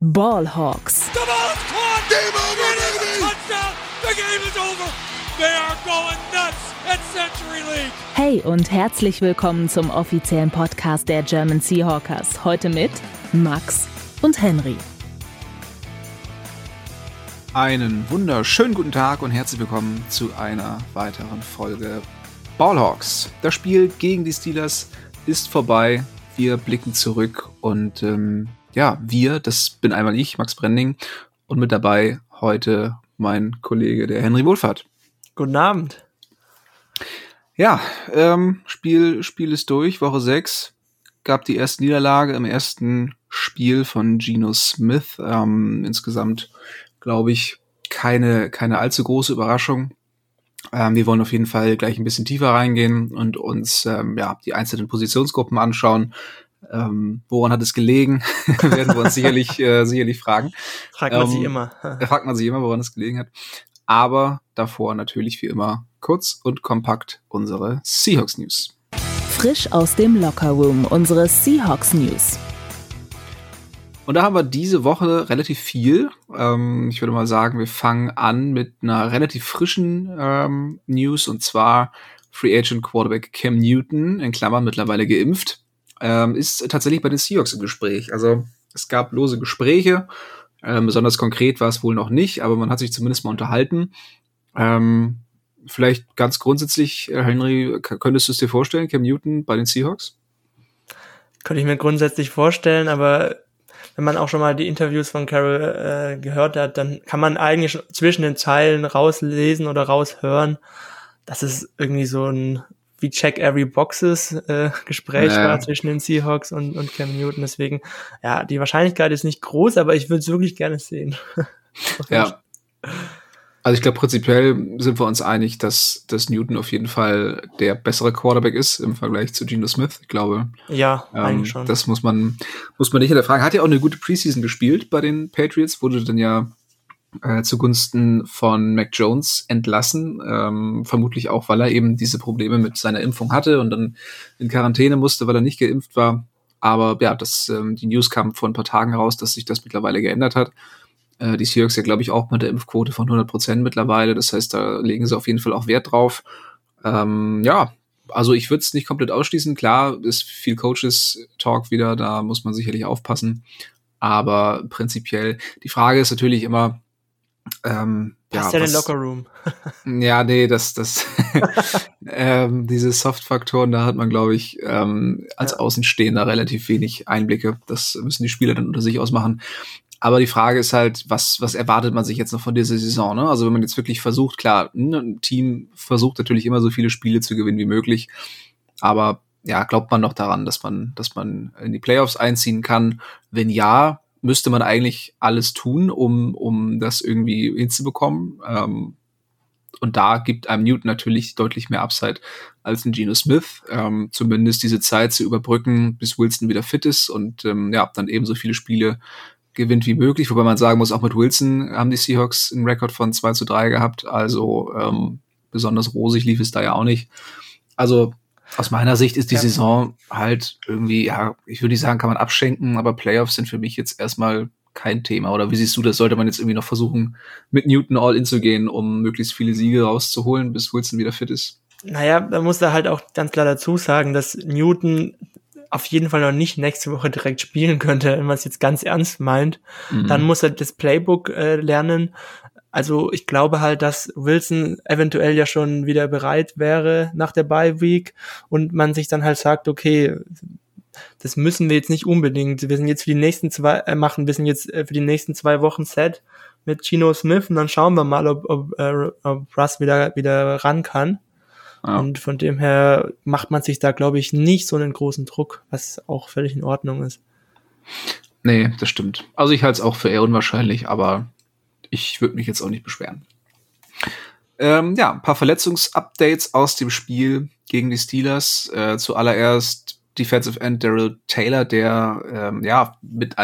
Ballhawks. The ball is caught. Game over, baby. Touchdown. The game is over. They are going nuts at Century League. Hey und herzlich willkommen zum offiziellen Podcast der German Seahawkers. Heute mit Max und Henry. Einen wunderschönen guten Tag und herzlich willkommen zu einer weiteren Folge Ballhawks. Das Spiel gegen die Steelers ist vorbei. Wir blicken zurück und das bin einmal ich, Max Brending, und mit dabei heute mein Kollege, der Henry Wohlfahrt. Guten Abend. Ja, Spiel ist durch, Woche 6. Gab die erste Niederlage im ersten Spiel von Geno Smith. Insgesamt, glaube ich, keine allzu große Überraschung. Wir wollen auf jeden Fall gleich ein bisschen tiefer reingehen und uns die einzelnen Positionsgruppen anschauen. Woran hat es gelegen? Werden wir uns sicherlich fragen. Fragt man sich immer. Fragt man sich immer, woran es gelegen hat. Aber davor natürlich wie immer kurz und kompakt unsere Seahawks News. Frisch aus dem Lockerroom, unsere Seahawks News. Und da haben wir diese Woche relativ viel. Ich würde mal sagen, wir fangen an mit einer relativ frischen News, und zwar Free Agent Quarterback Cam Newton, in Klammern mittlerweile geimpft, ist tatsächlich bei den Seahawks im Gespräch. Also es gab lose Gespräche, besonders konkret war es wohl noch nicht, aber man hat sich zumindest mal unterhalten. Vielleicht ganz grundsätzlich, Henry, könntest du es dir vorstellen, Cam Newton bei den Seahawks? Könnte ich mir grundsätzlich vorstellen, aber wenn man auch schon mal die Interviews von Carroll gehört hat, dann kann man eigentlich schon zwischen den Zeilen rauslesen oder raushören, dass es irgendwie so ein wie Check Every Boxes Gespräch war zwischen den Seahawks und Cam Newton. Deswegen, ja, die Wahrscheinlichkeit ist nicht groß, aber ich würde es wirklich gerne sehen. Ja. Also ich glaube, prinzipiell sind wir uns einig, dass Newton auf jeden Fall der bessere Quarterback ist im Vergleich zu Geno Smith. Ich glaube, ja, eigentlich schon. Das muss man nicht hinterfragen. Hat ja auch eine gute Preseason gespielt bei den Patriots, wurde dann ja zugunsten von Mac Jones entlassen. Vermutlich auch, weil er eben diese Probleme mit seiner Impfung hatte und dann in Quarantäne musste, weil er nicht geimpft war. Aber ja, die News kam vor ein paar Tagen raus, dass sich das mittlerweile geändert hat. Die Seahawks ja, glaube ich, auch mit der Impfquote von 100% mittlerweile. Das heißt, da legen sie auf jeden Fall auch Wert drauf. Also ich würde es nicht komplett ausschließen. Klar, ist viel Coaches-Talk wieder, da muss man sicherlich aufpassen. Aber prinzipiell, die Frage ist natürlich immer, passt ja den Lockerroom. Ja, nee, diese Soft-Faktoren, da hat man, glaube ich, als Außenstehender relativ wenig Einblicke. Das müssen die Spieler dann unter sich ausmachen. Aber die Frage ist halt, was erwartet man sich jetzt noch von dieser Saison, ne? Also wenn man jetzt wirklich versucht, klar, ein Team versucht natürlich immer so viele Spiele zu gewinnen wie möglich. Aber ja, glaubt man noch daran, dass man in die Playoffs einziehen kann? Wenn ja, müsste man eigentlich alles tun, um das irgendwie hinzubekommen. Und da gibt einem Newton natürlich deutlich mehr Upside als ein Geno Smith. Zumindest diese Zeit zu überbrücken, bis Wilson wieder fit ist und dann eben so viele Spiele gewinnt wie möglich. Wobei man sagen muss, auch mit Wilson haben die Seahawks einen Rekord von 2-3 gehabt. Also besonders rosig lief es da ja auch nicht. Also aus meiner Sicht ist die Saison halt irgendwie, ja, ich würde nicht sagen, kann man abschenken, aber Playoffs sind für mich jetzt erstmal kein Thema. Oder wie siehst du das? Sollte man jetzt irgendwie noch versuchen, mit Newton all-in zu gehen, um möglichst viele Siege rauszuholen, bis Wilson wieder fit ist? Naja, da muss er halt auch ganz klar dazu sagen, dass Newton auf jeden Fall noch nicht nächste Woche direkt spielen könnte, wenn man es jetzt ganz ernst meint. Dann muss er das Playbook lernen. Also ich glaube halt, dass Wilson eventuell ja schon wieder bereit wäre nach der Bye-Week und man sich dann halt sagt, okay, das müssen wir jetzt nicht unbedingt. Wir sind jetzt für die nächsten für die nächsten 2 Wochen set mit Geno Smith und dann schauen wir mal, ob Russ wieder ran kann. Ja. Und von dem her macht man sich da, glaube ich, nicht so einen großen Druck, was auch völlig in Ordnung ist. Nee, das stimmt. Also ich halte es auch für eher unwahrscheinlich, aber ich würde mich jetzt auch nicht beschweren. Ein paar Verletzungsupdates aus dem Spiel gegen die Steelers. Zuallererst Defensive End Darrell Taylor, der mit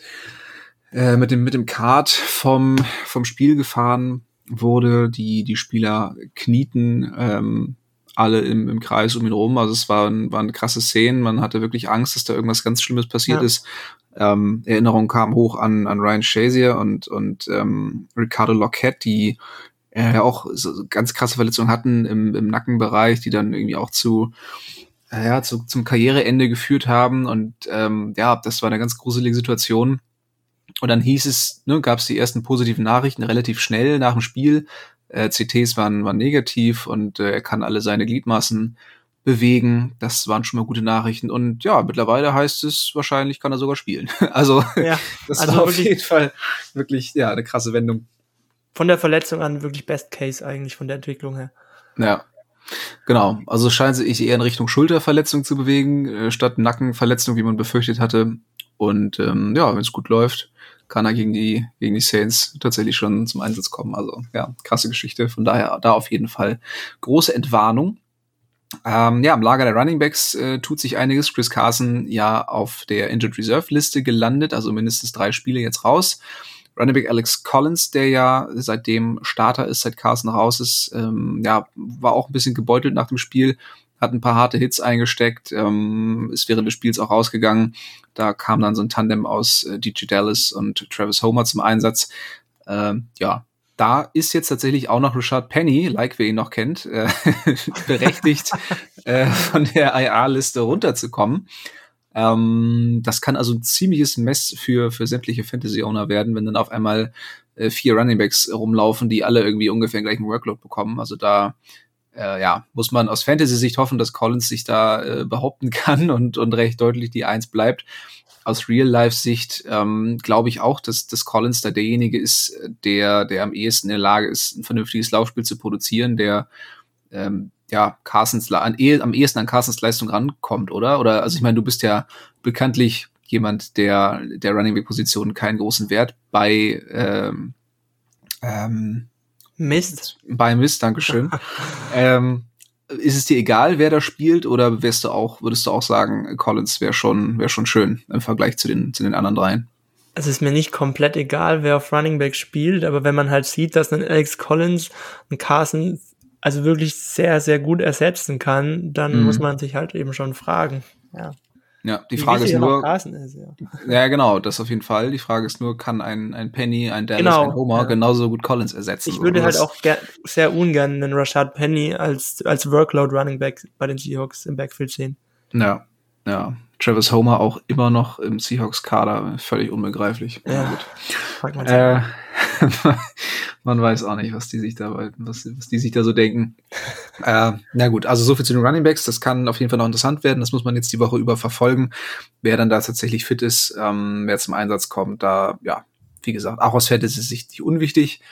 dem Kart vom Spiel gefahren wurde. Die Spieler knieten alle im Kreis um ihn rum. Also es waren krasse Szenen. Man hatte wirklich Angst, dass da irgendwas ganz Schlimmes passiert ist. Erinnerungen kamen hoch an Ryan Shazier und Ricardo Lockett, die ja auch so ganz krasse Verletzungen hatten im Nackenbereich, die dann irgendwie auch zum Karriereende geführt haben. Und das war eine ganz gruselige Situation. Und dann hieß es, gab es die ersten positiven Nachrichten relativ schnell nach dem Spiel. CTs waren negativ und er kann alle seine Gliedmaßen bewegen. Das waren schon mal gute Nachrichten. Und ja, mittlerweile heißt es, wahrscheinlich kann er sogar spielen. Also das war auf jeden Fall wirklich eine krasse Wendung. Von der Verletzung an wirklich Best Case eigentlich von der Entwicklung her. Ja, genau. Also scheint sich eher in Richtung Schulterverletzung zu bewegen, statt Nackenverletzung, wie man befürchtet hatte. Und wenn es gut läuft, kann er gegen die Saints tatsächlich schon zum Einsatz kommen. Also ja, krasse Geschichte. Von daher da auf jeden Fall große Entwarnung. Im Lager der Running Backs tut sich einiges. Chris Carson ja auf der Injured Reserve Liste gelandet, also mindestens 3 Spiele jetzt raus. Running Back Alex Collins, der ja seitdem Starter ist, seit Carson raus ist, war auch ein bisschen gebeutelt nach dem Spiel, hat ein paar harte Hits eingesteckt, ist während des Spiels auch rausgegangen. Da kam dann so ein Tandem aus DJ Dallas und Travis Homer zum Einsatz. Da ist jetzt tatsächlich auch noch Rashad Penny, like wer ihn noch kennt, berechtigt, von der IR-Liste runterzukommen. Das kann also ein ziemliches Mess für sämtliche Fantasy-Owner werden, wenn dann auf einmal 4 Runningbacks rumlaufen, die alle irgendwie ungefähr den gleichen Workload bekommen. Also da muss man aus Fantasy-Sicht hoffen, dass Collins sich da behaupten kann und recht deutlich die 1 bleibt. Aus Real-Life-Sicht glaube ich auch, dass Collins da derjenige ist, der am ehesten in der Lage ist, ein vernünftiges Laufspiel zu produzieren, der am ehesten an Carsons Leistung rankommt, oder? Oder, also ich meine, du bist ja bekanntlich jemand, der Running-Back-Position keinen großen Wert bei Mist. Bei Mist, dankeschön. Ist es dir egal, wer da spielt, oder würdest du auch sagen, Collins wäre schon schön im Vergleich zu den anderen 3? Es ist mir nicht komplett egal, wer auf Running Back spielt, aber wenn man halt sieht, dass ein Alex Collins einen Carson also wirklich sehr, sehr gut ersetzen kann, dann muss man sich halt eben schon fragen. Ja, die Frage ist nur, Carson ist, ja genau, das auf jeden Fall. Die Frage ist nur, kann ein Penny, ein Dallas, ein Homer genauso gut Collins ersetzen? Ich würde halt auch sehr ungern einen Rashad Penny als Workload Running Back bei den Seahawks im Backfield sehen. Ja. Travis Homer auch immer noch im Seahawks-Kader, völlig unbegreiflich. Ja, man weiß auch nicht, was die sich da so denken. Na gut, also so viel zu den Runningbacks. Das kann auf jeden Fall noch interessant werden. Das muss man jetzt die Woche über verfolgen, wer dann da tatsächlich fit ist, wer zum Einsatz kommt. Da, wie gesagt, auch aus Fantasy-Sicht nicht unwichtig.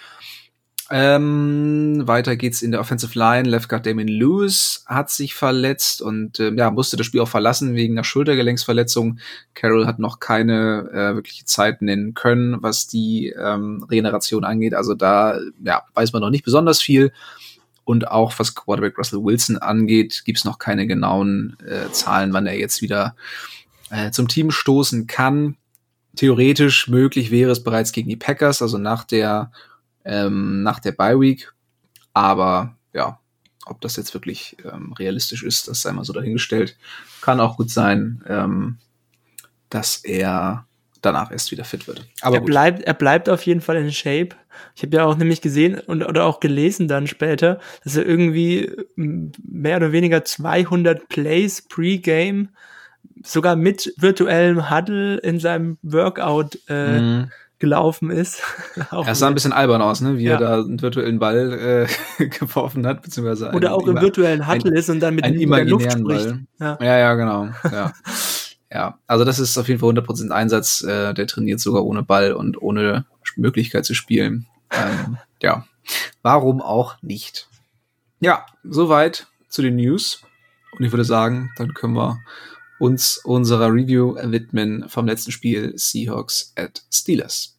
Weiter geht's in der Offensive Line. Left Guard Damien Lewis hat sich verletzt und musste das Spiel auch verlassen wegen einer Schultergelenksverletzung. Carroll hat noch keine wirkliche Zeit nennen können, was die Regeneration angeht. Also da weiß man noch nicht besonders viel. Und auch was Quarterback Russell Wilson angeht, gibt's noch keine genauen Zahlen, wann er jetzt wieder zum Team stoßen kann. Theoretisch möglich wäre es bereits gegen die Packers, also nach der Bye-Week, aber ob das jetzt wirklich realistisch ist, das sei mal so dahingestellt. Kann auch gut sein, dass er danach erst wieder fit wird. Aber er bleibt auf jeden Fall in Shape. Ich habe ja auch nämlich gesehen oder auch gelesen dann später, dass er irgendwie mehr oder weniger 200 Plays pre-Game sogar mit virtuellem Huddle in seinem Workout gelaufen ist. Es sah ein bisschen albern aus, ne? Wie er da einen virtuellen Ball geworfen hat, beziehungsweise oder auch im virtuellen Huddle ist und dann mit einem imaginären Ball. Ja, genau. Ja, also das ist auf jeden Fall 100% Einsatz. Der trainiert sogar ohne Ball und ohne Möglichkeit zu spielen. Warum auch nicht? Ja, soweit zu den News. Und ich würde sagen, dann können wir uns unserer Review widmen vom letzten Spiel Seahawks at Steelers.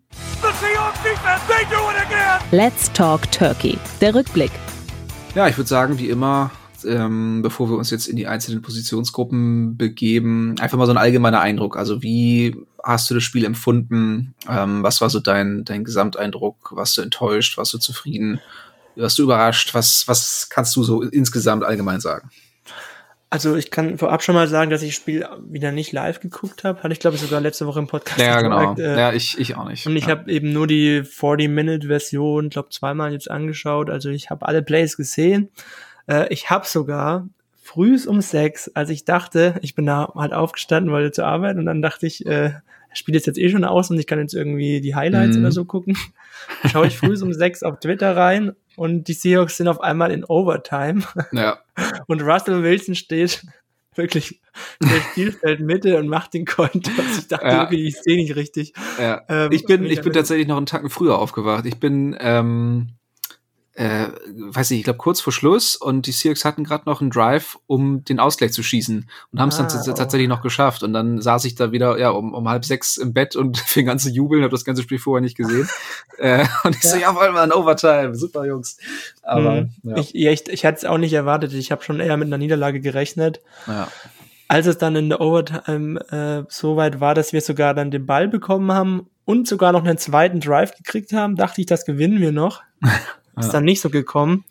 Let's Talk Turkey. Der Rückblick. Ja, ich würde sagen, wie immer, bevor wir uns jetzt in die einzelnen Positionsgruppen begeben, einfach mal so ein allgemeiner Eindruck. Also wie hast du das Spiel empfunden? Was war so dein Gesamteindruck? Warst du enttäuscht? Warst du zufrieden? Warst du überrascht? Was kannst du so insgesamt allgemein sagen? Also ich kann vorab schon mal sagen, dass ich das Spiel wieder nicht live geguckt habe. Hatte ich, glaube ich, sogar letzte Woche im Podcast Ja, gesagt. genau. Ja, ich auch nicht. Und ich habe eben nur die 40-Minute-Version, glaube zweimal jetzt angeschaut. Also ich habe alle Plays gesehen. Ich habe sogar frühs um 6, als ich dachte, ich bin da halt aufgestanden, wollte zur Arbeit und dann dachte ich, er spielt jetzt eh schon aus und ich kann jetzt irgendwie die Highlights oder so gucken. Schaue ich frühs um 6 auf Twitter rein und die Seahawks sind auf einmal in Overtime. Ja. Und Russell Wilson steht wirklich in der Spielfeldmitte und macht den Konter. Also ich dachte, okay, ich sehe nicht richtig. Ja. Ich bin tatsächlich noch einen Tacken früher aufgewacht. Ich bin weiß nicht, ich glaube kurz vor Schluss und die Seahawks hatten gerade noch einen Drive, um den Ausgleich zu schießen und haben es dann tatsächlich noch geschafft und dann saß ich da wieder um 5:30 im Bett und fing an zu jubeln, habe das ganze Spiel vorher nicht gesehen und ich so, jawohl, Mann, Overtime, super Jungs. Aber ich hatte es auch nicht erwartet, ich habe schon eher mit einer Niederlage gerechnet. Ja. Als es dann in der Overtime so weit war, dass wir sogar dann den Ball bekommen haben und sogar noch einen zweiten Drive gekriegt haben, dachte ich, das gewinnen wir noch. Ist dann nicht so gekommen.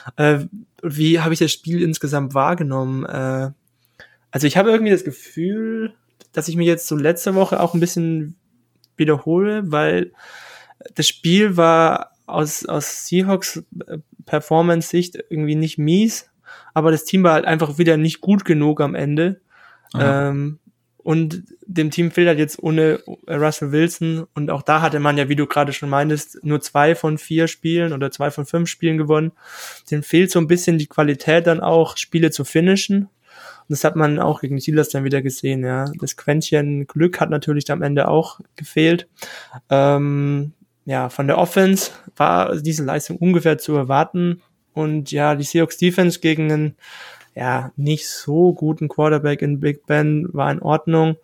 Wie habe ich das Spiel insgesamt wahrgenommen? Also ich habe irgendwie das Gefühl, dass ich mich jetzt so letzte Woche auch ein bisschen wiederhole, weil das Spiel war aus Seahawks Performance-Sicht irgendwie nicht mies, aber das Team war halt einfach wieder nicht gut genug am Ende. Und dem Team fehlt halt jetzt ohne Russell Wilson und auch da hatte man ja, wie du gerade schon meintest, nur 2 von 4 Spielen oder 2 von 5 Spielen gewonnen. Dem fehlt so ein bisschen die Qualität dann auch, Spiele zu finishen. Und das hat man auch gegen die Steelers dann wieder gesehen, ja. Das Quäntchen Glück hat natürlich am Ende auch gefehlt. Von der Offense war diese Leistung ungefähr zu erwarten und ja, die Seahawks Defense gegen einen nicht so guten Quarterback in Big Ben war in Ordnung.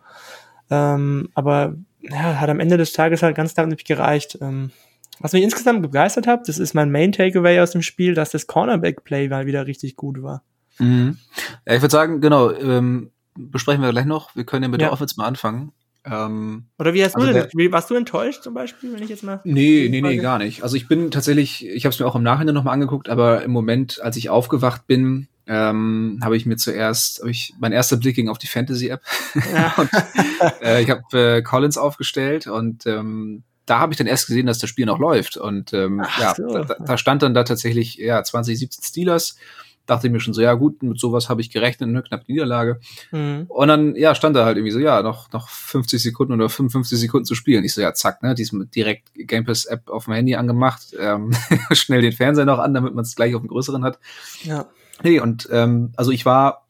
Aber hat am Ende des Tages halt ganz knapp nicht gereicht. Was mich insgesamt begeistert hat, das ist mein Main Takeaway aus dem Spiel, dass das Cornerback-Play mal wieder richtig gut war. Mhm. Ja, ich würde sagen, genau, besprechen wir gleich noch. Wir können ja mit der Offense mal anfangen. Oder wie hast du denn? Warst du enttäuscht zum Beispiel, wenn ich jetzt mal? Nee, gar nicht. Also ich bin tatsächlich, ich habe es mir auch im Nachhinein nochmal angeguckt, aber im Moment, als ich aufgewacht bin, habe ich mein erster Blick ging auf die Fantasy-App. Ja. Und, ich habe Collins aufgestellt und da habe ich dann erst gesehen, dass das Spiel noch läuft. Und da stand dann da tatsächlich 2017 Steelers. Dachte ich mir schon so, ja gut, mit sowas habe ich gerechnet, ne, knapp Niederlage. Und dann, stand da halt irgendwie so, noch 50 Sekunden oder 55 Sekunden zu spielen. Ich so, zack, ne, diesem direkt Game Pass App auf dem Handy angemacht, schnell den Fernseher noch an, damit man es gleich auf dem größeren hat. Ja. Nee, und also ich war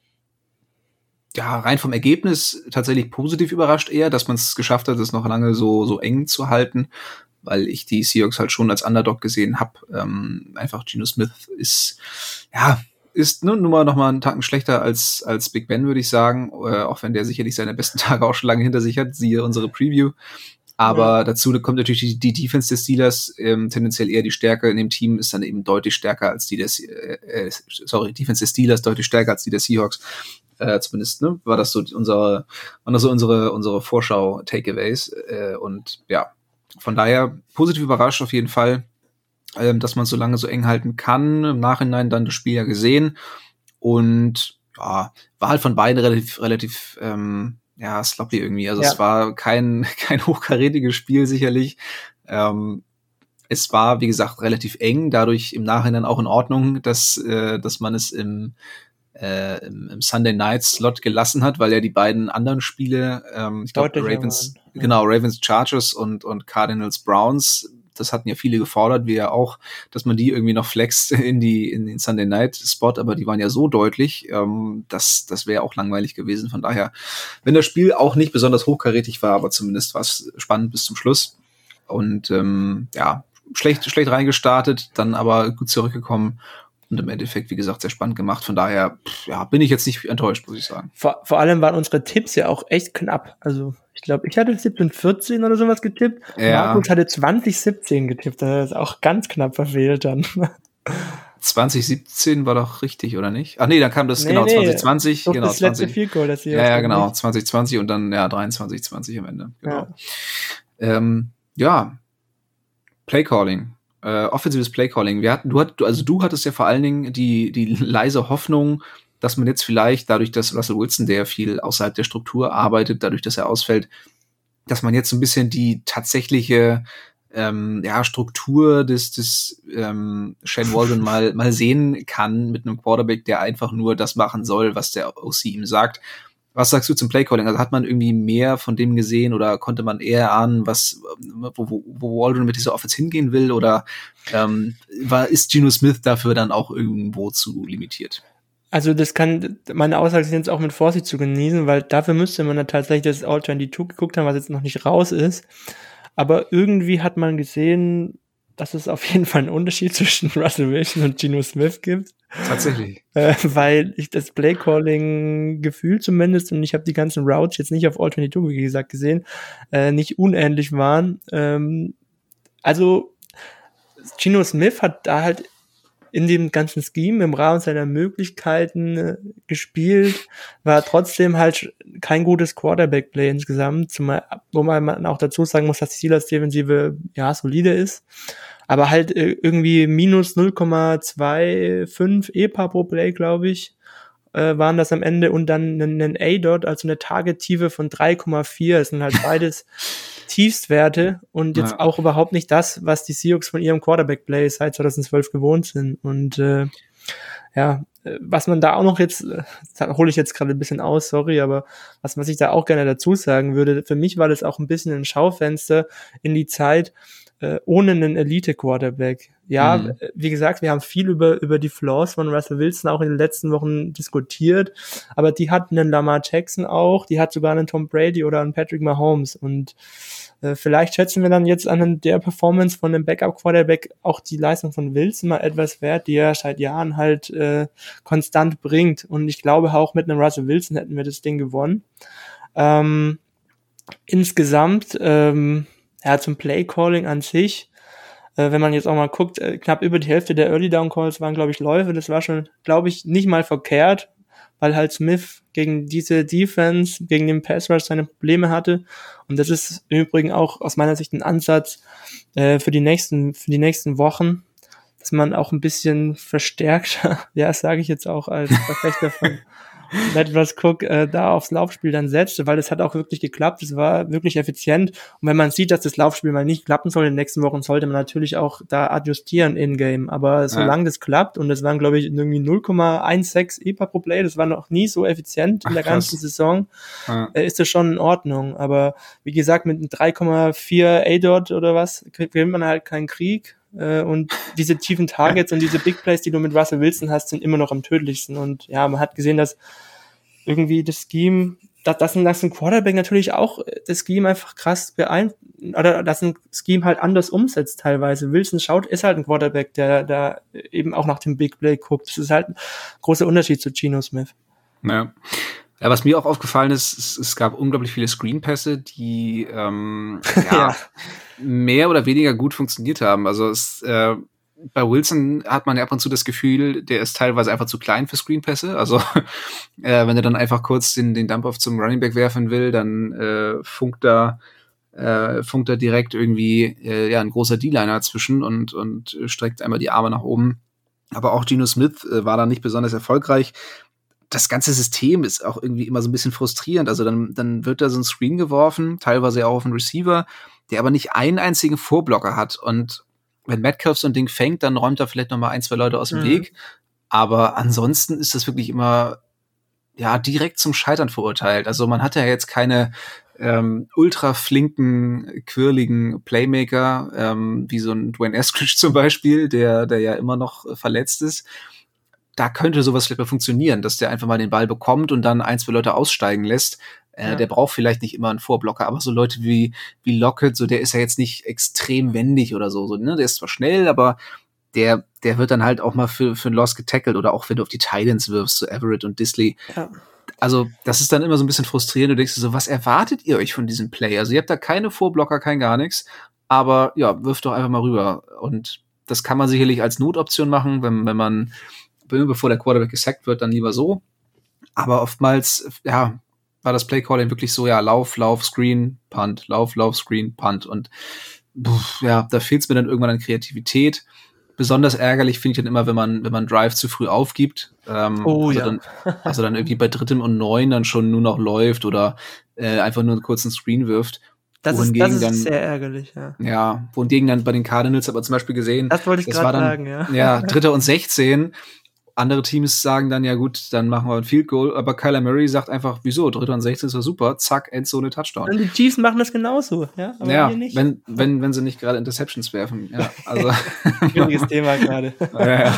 rein vom Ergebnis tatsächlich positiv überrascht eher, dass man es geschafft hat, es noch lange so eng zu halten, weil ich die Seahawks halt schon als Underdog gesehen habe. Einfach Geno Smith ist nun mal noch mal einen Tacken schlechter als Big Ben, würde ich sagen, auch wenn der sicherlich seine besten Tage auch schon lange hinter sich hat, siehe unsere Preview. Aber dazu kommt natürlich die Defense des Steelers, tendenziell eher die Stärke in dem Team ist dann eben deutlich stärker als die des Defense des Steelers deutlich stärker als die der Seahawks. Zumindest, ne, war das so unsere Vorschau-Takeaways. Und ja, von daher positiv überrascht auf jeden Fall, dass man es so lange so eng halten kann. Im Nachhinein dann das Spiel ja gesehen. Und war halt von beiden relativ sloppy irgendwie. Also es war kein hochkarätiges Spiel sicherlich. Es war, wie gesagt, relativ eng, dadurch im Nachhinein auch in Ordnung, dass man es im Sunday Night Slot gelassen hat, weil ja die beiden anderen Spiele, ich glaube Ravens Chargers und Cardinals Browns, das hatten ja viele gefordert, wir ja auch, dass man die irgendwie noch flext in den Sunday Night Spot, aber die waren ja so deutlich, das wäre auch langweilig gewesen. Von daher, wenn das Spiel auch nicht besonders hochkarätig war, aber zumindest war es spannend bis zum Schluss. Und schlecht reingestartet, dann aber gut zurückgekommen und im Endeffekt, wie gesagt, sehr spannend gemacht. Von daher, bin ich jetzt nicht enttäuscht, muss ich sagen. Vor allem waren unsere Tipps ja auch echt knapp. Also ich glaube, ich hatte 17-14 oder sowas getippt. Ja. Markus hatte 20-17 getippt. Das ist auch ganz knapp verfehlt dann. 2017 war doch richtig, oder nicht? Ach nee, dann kam das 2020. Genau, das letzte Field Goal, das hier. Ja, genau, 2020 und dann 23-20 am Ende. Genau. Playcalling. Offensives Playcalling. Du hattest ja vor allen Dingen die leise Hoffnung, dass man jetzt vielleicht dadurch, dass Russell Wilson, der viel außerhalb der Struktur arbeitet, dadurch, dass er ausfällt, dass man jetzt so ein bisschen die tatsächliche Struktur des Shane Waldron mal sehen kann mit einem Quarterback, der einfach nur das machen soll, was der OC ihm sagt. Was sagst du zum Playcalling? Also hat man irgendwie mehr von dem gesehen oder konnte man eher ahnen, wo Waldron mit dieser Offense hingehen will? Oder ist Geno Smith dafür dann auch irgendwo zu limitiert? Also meine Aussage sind jetzt auch mit Vorsicht zu genießen, weil dafür müsste man dann tatsächlich das All-22 geguckt haben, was jetzt noch nicht raus ist. Aber irgendwie hat man gesehen, dass es auf jeden Fall einen Unterschied zwischen Russell Wilson und Geno Smith gibt. Tatsächlich. Weil ich das Play-Calling-Gefühl zumindest, und ich habe die ganzen Routes jetzt nicht auf All-22, wie gesagt, gesehen, nicht unähnlich waren. Also Geno Smith hat da halt in dem ganzen Scheme im Rahmen seiner Möglichkeiten gespielt, war trotzdem halt kein gutes Quarterback-Play insgesamt, zumal, wo man auch dazu sagen muss, dass die Steelers-Defensive solide ist, aber halt irgendwie minus 0,25 EPA pro Play, glaube ich, waren das am Ende, und dann einen A-Dot, also eine Target-Tiefe von 3,4, das sind halt beides Tiefstwerte und jetzt auch überhaupt nicht das, was die Seahawks von ihrem Quarterback-Play seit 2012 gewohnt sind. Und was man da auch noch jetzt, hole ich jetzt gerade ein bisschen aus, sorry, aber was ich da auch gerne dazu sagen würde, für mich war das auch ein bisschen ein Schaufenster in die Zeit ohne einen Elite-Quarterback. Ja, wie gesagt, wir haben viel über die Flaws von Russell Wilson auch in den letzten Wochen diskutiert, aber die hatten einen Lamar Jackson auch, die hat sogar einen Tom Brady oder einen Patrick Mahomes, und vielleicht schätzen wir dann jetzt an der Performance von dem Backup-Quarterback auch die Leistung von Wilson mal etwas wert, die er seit Jahren halt konstant bringt, und ich glaube auch mit einem Russell Wilson hätten wir das Ding gewonnen. Insgesamt zum Play-Calling an sich, wenn man jetzt auch mal guckt, knapp über die Hälfte der Early-Down-Calls waren, glaube ich, Läufe. Das war schon, glaube ich, nicht mal verkehrt, weil halt Smith gegen diese Defense, gegen den Pass-Rush seine Probleme hatte. Und das ist im Übrigen auch aus meiner Sicht ein Ansatz für die nächsten Wochen, dass man auch ein bisschen verstärkt, das sage ich jetzt auch als Verfechter von Let Russ Cook da aufs Laufspiel dann setzte, weil das hat auch wirklich geklappt, es war wirklich effizient, und wenn man sieht, dass das Laufspiel mal nicht klappen soll in den nächsten Wochen, sollte man natürlich auch da adjustieren in-game, aber solange das klappt, und das waren, glaube ich, irgendwie 0,16 EPA pro Play, das war noch nie so effizient in der ganzen Saison, ist das schon in Ordnung, aber wie gesagt, mit einem 3,4 A-Dot oder was, gewinnt man halt keinen Krieg. Und diese tiefen Targets und diese Big Plays, die du mit Russell Wilson hast, sind immer noch am tödlichsten. Und ja, man hat gesehen, dass irgendwie das Scheme, dass ein Quarterback natürlich auch das Scheme einfach krass oder dass ein Scheme halt anders umsetzt teilweise. Wilson ist halt ein Quarterback, der da eben auch nach dem Big Play guckt. Das ist halt ein großer Unterschied zu Geno Smith. Ja. Ja, was mir auch aufgefallen ist, es gab unglaublich viele Screenpässe, die mehr oder weniger gut funktioniert haben. Also bei Wilson hat man ja ab und zu das Gefühl, der ist teilweise einfach zu klein für Screenpässe. Also wenn er dann einfach kurz den Dump-Off zum Running Back werfen will, dann funkt da direkt irgendwie ein großer D-Liner zwischen und streckt einmal die Arme nach oben. Aber auch Geno Smith war da nicht besonders erfolgreich. Das ganze System ist auch irgendwie immer so ein bisschen frustrierend. Also dann wird da so ein Screen geworfen, teilweise auch auf einen Receiver, der aber nicht einen einzigen Vorblocker hat. Und wenn Metcalf so ein Ding fängt, dann räumt er vielleicht noch mal 1, 2 Leute aus dem Weg. Aber ansonsten ist das wirklich immer direkt zum Scheitern verurteilt. Also man hat ja jetzt keine ultra flinken, quirligen Playmaker, wie so ein Dwayne Eskridge zum Beispiel, der ja immer noch verletzt ist. Da könnte sowas vielleicht mal funktionieren, dass der einfach mal den Ball bekommt und dann 1, 2 Leute aussteigen lässt. Der braucht vielleicht nicht immer einen Vorblocker, aber so Leute wie Lockett, so der ist ja jetzt nicht extrem wendig oder so, ne? Der ist zwar schnell, aber der wird dann halt auch mal für einen Loss getackelt, oder auch wenn du auf die Titans wirfst, so Everett und Disley. Ja. Also das ist dann immer so ein bisschen frustrierend. Du denkst so, was erwartet ihr euch von diesem Play? Also ihr habt da keine Vorblocker, kein gar nichts, aber wirft doch einfach mal rüber. Und das kann man sicherlich als Notoption machen, wenn man bevor der Quarterback gesackt wird, dann lieber so. Aber oftmals, war das Playcalling wirklich so, Lauf, Screen, Punt, Lauf, Screen, Punt. Und da fehlt es mir dann irgendwann an Kreativität. besonders ärgerlich finde ich dann immer, wenn man Drive zu früh aufgibt. Dann irgendwie bei 3. und 9 dann schon nur noch läuft oder einfach nur einen kurzen Screen wirft. Das ist dann, sehr ärgerlich, ja. Ja, wohingegen dann bei den Cardinals aber zum Beispiel gesehen. Das wollte ich gerade sagen, ja. Ja, 3. und 16. Andere Teams sagen dann, ja gut, dann machen wir ein Field Goal, aber Kyler Murray sagt einfach, wieso, 3. und 16 ist doch super, zack, Endzone, Touchdown. Und die Chiefs machen das genauso, ja, aber ja, wir nicht. Wenn sie nicht gerade Interceptions werfen, ja, also. Schwieriges Thema gerade. Ja.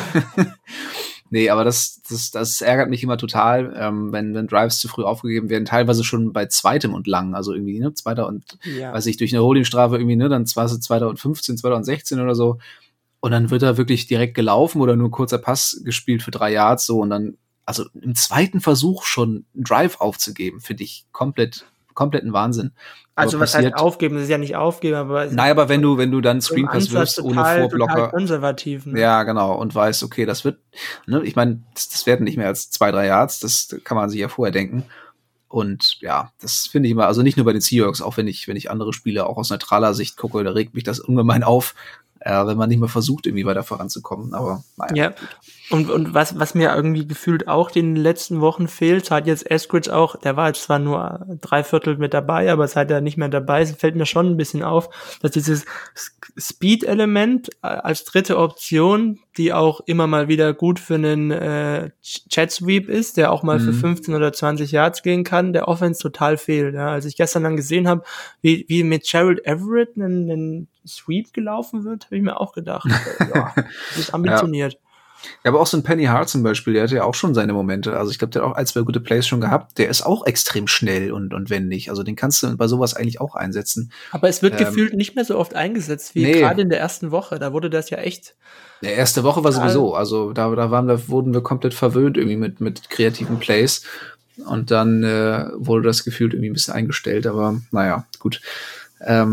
Nee, aber das ärgert mich immer total, wenn Drives zu früh aufgegeben werden, teilweise schon bei 2. und lang, also irgendwie, ne, 2. und, weiß ich, durch eine Holdingstrafe irgendwie, ne, dann war es 2. und 15, 2. und 16 oder so. Und dann wird er wirklich direkt gelaufen oder nur ein kurzer Pass gespielt für 3 Yards so und dann, also im 2. Versuch schon einen Drive aufzugeben, finde ich kompletten Wahnsinn. Also was heißt aufgeben? Das ist ja nicht aufgeben, aber... Nein, aber wenn du dann Screenpass wirfst ohne Vorblocker... Total konservativ. Ne? Ja, genau. Und weißt, okay, das wird... Ne, ich meine, das werden nicht mehr als 2, 3 Yards. Das kann man sich ja vorher denken. Und ja, das finde ich immer... Also nicht nur bei den Seahawks, auch wenn ich andere Spiele auch aus neutraler Sicht gucke, da regt mich das ungemein auf, wenn man nicht mehr versucht, irgendwie weiter voranzukommen. Aber naja. Ja, und was mir irgendwie gefühlt auch den letzten Wochen fehlt, hat jetzt Eskridge auch, der war jetzt zwar nur 3/4 mit dabei, aber seit er nicht mehr dabei ist, fällt mir schon ein bisschen auf, dass dieses Speed-Element als dritte Option, die auch immer mal wieder gut für einen Jet-Sweep ist, der auch mal für 15 oder 20 Yards gehen kann, der Offense total fehlt. Ja. Als ich gestern dann gesehen habe, wie mit Gerald Everett einen Sweep gelaufen wird, habe ich mir auch gedacht, ja, das ist ambitioniert. Ja, aber auch so ein Penny Hart zum Beispiel, der hatte ja auch schon seine Momente. Also ich glaube, der hat auch 1, 2 gute Plays schon gehabt. Der ist auch extrem schnell und wendig. Also den kannst du bei sowas eigentlich auch einsetzen. Aber es wird gefühlt nicht mehr so oft eingesetzt wie gerade in der ersten Woche. Da wurde das ja echt... Die erste Woche war sowieso. Also da wurden wir komplett verwöhnt irgendwie mit kreativen Plays. Und dann wurde das gefühlt irgendwie ein bisschen eingestellt. Aber naja, gut. Ja,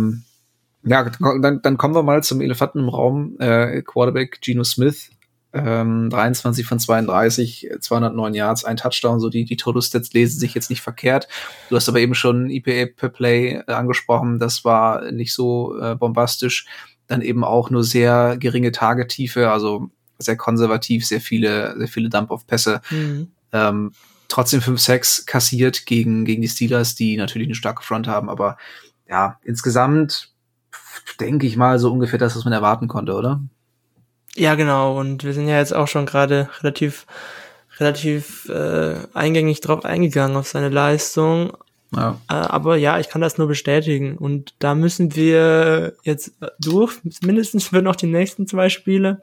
dann kommen wir mal zum Elefanten im Raum. Quarterback Geno Smith. 23 von 32, 209 Yards, ein Touchdown, so die Total-Stats lesen sich jetzt nicht verkehrt. Du hast aber eben schon EPA per Play angesprochen, das war nicht so bombastisch. Dann eben auch nur sehr geringe Tagetiefe, also sehr konservativ, sehr viele Dump-Off-Pässe. Trotzdem 5 Sacks kassiert gegen die Steelers, die natürlich eine starke Front haben, aber ja, insgesamt denke ich mal so ungefähr das, was man erwarten konnte, oder? Ja, genau. Und wir sind ja jetzt auch schon gerade relativ eingängig drauf eingegangen auf seine Leistung. Ja. Aber ja, ich kann das nur bestätigen. Und da müssen wir jetzt durch, mindestens für noch die nächsten 2 Spiele.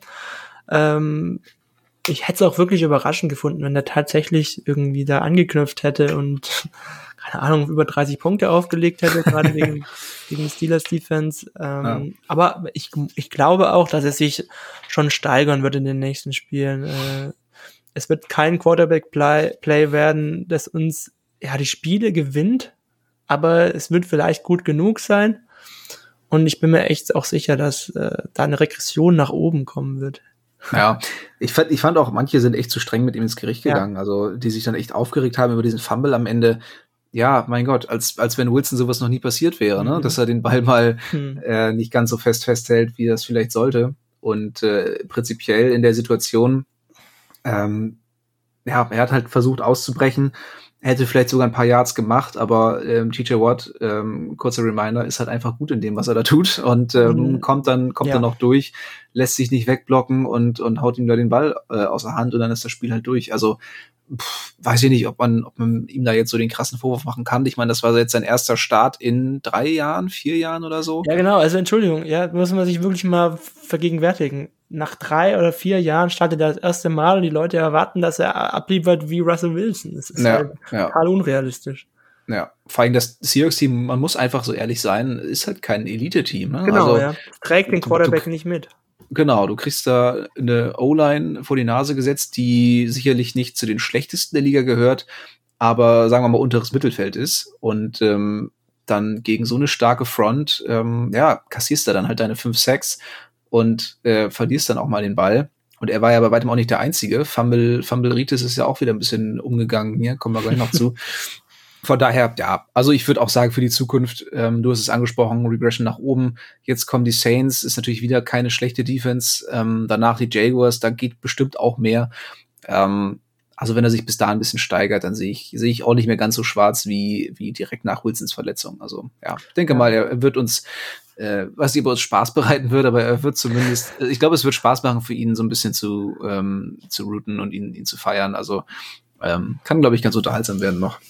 Ich hätte es auch wirklich überraschend gefunden, wenn er tatsächlich irgendwie da angeknüpft hätte und keine Ahnung, über 30 Punkte aufgelegt hätte, gerade gegen die Steelers Defense. Aber ich glaube auch, dass es sich schon steigern wird in den nächsten Spielen. Es wird kein Quarterback-Play werden, das uns die Spiele gewinnt, aber es wird vielleicht gut genug sein. Und ich bin mir echt auch sicher, dass da eine Regression nach oben kommen wird. Ja, ich fand auch, manche sind echt zu streng mit ihm ins Gericht gegangen. Ja. Also die sich dann echt aufgeregt haben über diesen Fumble am Ende. Ja, mein Gott, als wenn Wilson sowas noch nie passiert wäre, ne? Dass er den Ball mal nicht ganz so festhält, wie das vielleicht sollte. Und prinzipiell in der Situation, er hat halt versucht auszubrechen, hätte vielleicht sogar ein paar Yards gemacht, aber TJ Watt, kurzer Reminder, ist halt einfach gut in dem, was er da tut und kommt dann noch durch, lässt sich nicht wegblocken und haut ihm da den Ball aus der Hand und dann ist das Spiel halt durch. Also weiß ich nicht, ob man ihm da jetzt so den krassen Vorwurf machen kann. Ich meine, das war jetzt sein erster Start in 3 Jahren, 4 Jahren oder so. Ja, genau, also Entschuldigung, muss man sich wirklich mal vergegenwärtigen. Nach 3 oder 4 Jahren startet er das erste Mal und die Leute erwarten, dass er abliefert wie Russell Wilson. Das ist total unrealistisch. Ja, vor allem das Seahawks-Team, man muss einfach so ehrlich sein, ist halt kein Elite-Team. Ne? Genau, also, trägt den Quarterback nicht mit. Genau, du kriegst da eine O-Line vor die Nase gesetzt, die sicherlich nicht zu den schlechtesten der Liga gehört, aber sagen wir mal unteres Mittelfeld ist und dann gegen so eine starke Front, kassierst du dann halt deine 5 Sacks und verlierst dann auch mal den Ball. Und er war ja bei weitem auch nicht der Einzige. Fumbleitis ist ja auch wieder ein bisschen umgegangen. Hier kommen wir gleich noch zu. Von daher, ja, also ich würde auch sagen, für die Zukunft, du hast es angesprochen, Regression nach oben. Jetzt kommen die Saints, ist natürlich wieder keine schlechte Defense. Danach die Jaguars, da geht bestimmt auch mehr. Also wenn er sich bis dahin ein bisschen steigert, dann sehe ich auch nicht mehr ganz so schwarz wie direkt nach Wilsons Verletzung. Also ja, ich denke mal, er wird uns, was über uns Spaß bereiten wird, aber er wird zumindest, ich glaube, es wird Spaß machen für ihn, so ein bisschen zu routen und ihn zu feiern. Also kann, glaube ich, ganz unterhaltsam werden noch.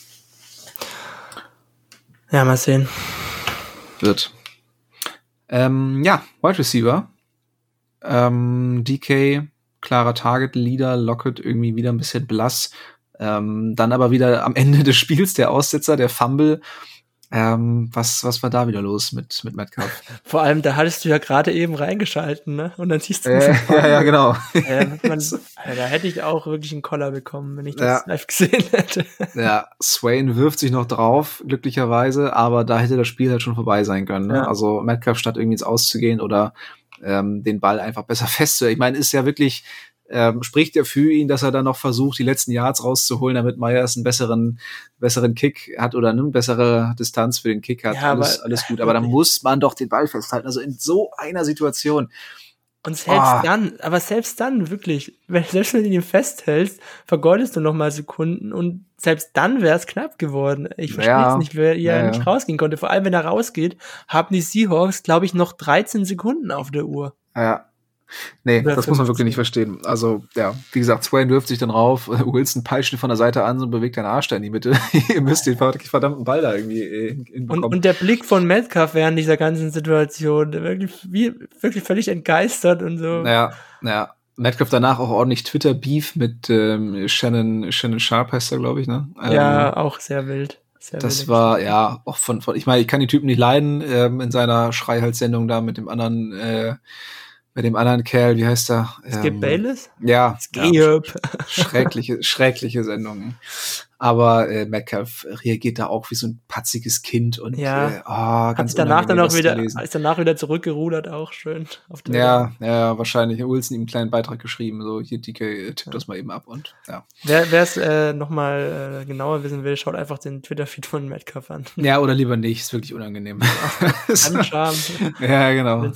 Ja, mal sehen. Wird. Wide Receiver. DK, klarer Target-Leader, Lockett irgendwie wieder ein bisschen blass. Dann aber wieder am Ende des Spiels der Aussetzer, der Fumble. Was war da wieder los mit Metcalf? Vor allem, da hattest du ja gerade eben reingeschalten, ne? Und dann siehst du ja, genau. Da hätte ich auch wirklich einen Koller bekommen, wenn ich das live gesehen hätte. Ja, Swain wirft sich noch drauf, glücklicherweise, aber da hätte das Spiel halt schon vorbei sein können. Ne? Ja. Also Metcalf, statt irgendwie ins Auszugehen oder den Ball einfach besser festzuhalten. Ich meine, ist ja wirklich, spricht ja für ihn, dass er dann noch versucht, die letzten Yards rauszuholen, damit Myers einen besseren Kick hat oder eine bessere Distanz für den Kick hat. Ja, alles gut. Aber dann muss man doch den Ball festhalten. Also in so einer Situation. Und selbst dann, wirklich, selbst wenn du ihn festhältst, vergeudest du noch mal Sekunden und selbst dann wäre es knapp geworden. Ich verstehe es nicht, wer nicht rausgehen konnte. Vor allem, wenn er rausgeht, haben die Seahawks, glaube ich, noch 13 Sekunden auf der Uhr. Ja. Nee, das muss man wirklich nicht verstehen. Also, ja, wie gesagt, Swain wirft sich dann rauf, Wilson peitscht ihn von der Seite an und bewegt den Arsch da in die Mitte. Ihr müsst den verdammten Ball da irgendwie hinbekommen. Und der Blick von Metcalf während dieser ganzen Situation, wirklich völlig entgeistert und so. Ja. Metcalf danach auch ordentlich Twitter-Beef mit Shannon Sharp heißt er, glaube ich, ne? Ja, auch sehr wild. Das war, ja, auch von ich meine, ich kann die Typen nicht leiden, in seiner Schreihals-Sendung da mit dem anderen Kerl, wie heißt er? Skip Bayless? Ja. Skip. Schreckliche Sendung. Aber Metcalf reagiert da auch wie so ein patziges Kind und ganz danach dann auch wieder zurückgerudert, auch schön. Auf der ja, wahrscheinlich. Wilson ihm einen kleinen Beitrag geschrieben, so hier DK, tipp das mal eben ab und ja. Wer es nochmal genauer wissen will, schaut einfach den Twitter-Feed von Metcalf an. Ja, oder lieber nicht, ist wirklich unangenehm. Charme. Ja, genau.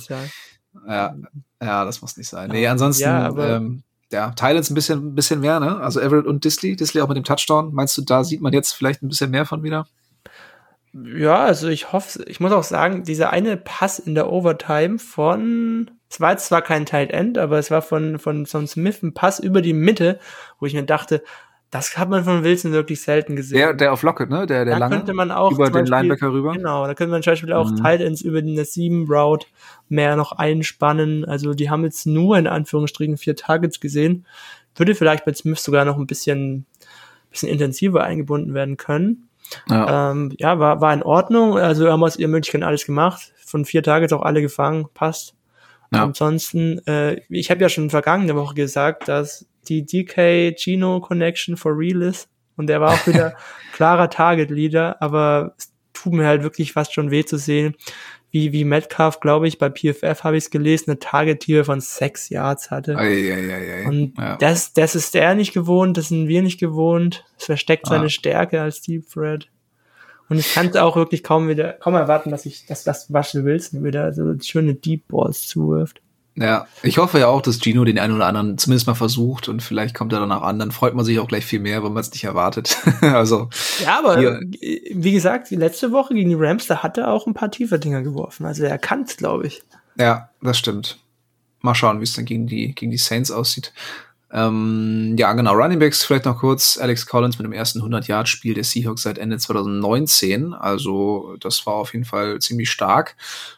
Ja, das muss nicht sein. Nee, ansonsten, Titans ein bisschen mehr, ne? Also Everett und Disley auch mit dem Touchdown. Meinst du, da sieht man jetzt vielleicht ein bisschen mehr von wieder? Ja, also ich hoffe, ich muss auch sagen, dieser eine Pass in der Overtime es war jetzt zwar kein Tight End, aber es war von Smith ein Pass über die Mitte, wo ich mir dachte, das hat man von Wilson wirklich selten gesehen. Der auf Lockett, ne? Der lange, könnte man auch über den Linebacker rüber. Genau, da könnte man zum Beispiel auch Tight Ends über eine 7-Route mehr noch einspannen. Also die haben jetzt nur in Anführungsstrichen 4 Targets gesehen. Würde vielleicht bei Smith sogar noch ein bisschen intensiver eingebunden werden können. Ja, war in Ordnung. Also haben aus ihrer Möglichkeit alles gemacht. Von 4 Targets auch alle gefangen. Passt. Ja. Ansonsten, ich habe ja schon vergangene Woche gesagt, dass die DK-Gino-Connection for real ist. Und der war auch wieder klarer Target-Leader, aber es tut mir halt wirklich fast schon weh zu sehen, wie Metcalf, glaube ich, bei PFF habe ich es gelesen, eine Target-Tiefe von 6 Yards hatte. Und das ist der nicht gewohnt, das sind wir nicht gewohnt. Es versteckt seine Stärke als Deep Threat. Und ich kann es auch wirklich kaum erwarten, dass Russell Wilson wieder so schöne Deep Balls zuwirft. Ja, ich hoffe ja auch, dass Gino den einen oder anderen zumindest mal versucht und vielleicht kommt er danach an, dann freut man sich auch gleich viel mehr, wenn man es nicht erwartet. Also ja, aber wie gesagt, die letzte Woche gegen die Rams, da hat er auch ein paar tiefe Dinger geworfen. Also er kann es, glaube ich. Ja, das stimmt. Mal schauen, wie es dann gegen die Saints aussieht. Ja, genau, Running Backs vielleicht noch kurz. Alex Collins mit dem ersten 100-Yard-Spiel der Seahawks seit Ende 2019. Also das war auf jeden Fall ziemlich stark.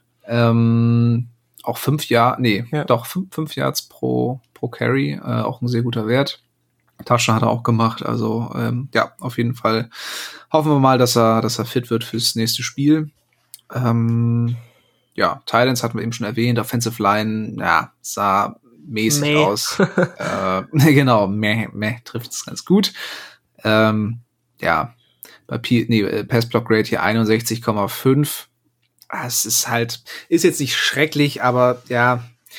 Auch 5 Yards pro Carry, auch ein sehr guter Wert. Touchdown hat er auch gemacht, also auf jeden Fall hoffen wir mal, dass er fit wird fürs nächste Spiel. Titans hatten wir eben schon erwähnt, Offensive Line, sah mäßig aus. Genau, trifft es ganz gut. Bei Pass Block Grade hier 61,5. Es ist jetzt nicht schrecklich, aber ja,